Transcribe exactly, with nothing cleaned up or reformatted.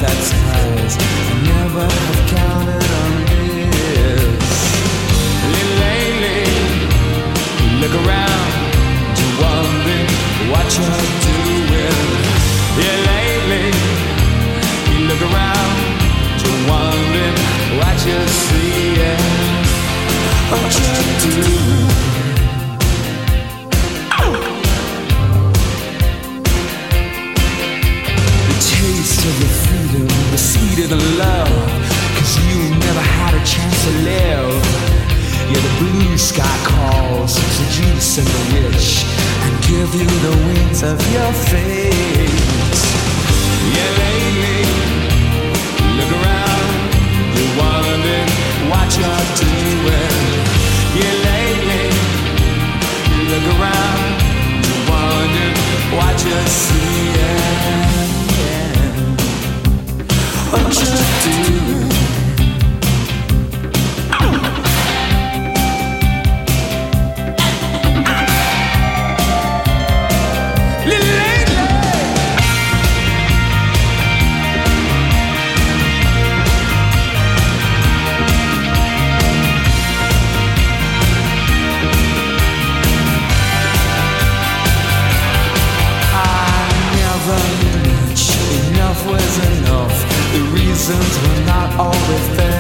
that's highs. I never have counted on this. Lately, look around, you wonder what you're doing. Yeah, lately, you look around, you wonder what you're seeing. What you're doing. Of the freedom, the seed of the love, cause you never had a chance to live. Yeah, the blue sky calls, seducing the rich and give you the wings of your fate. Yeah, lately, look around, you're wondering what you're doing. Yeah, lately, look around, you're wondering what you're seeing. What you do? Was enough. The reasons were not always there.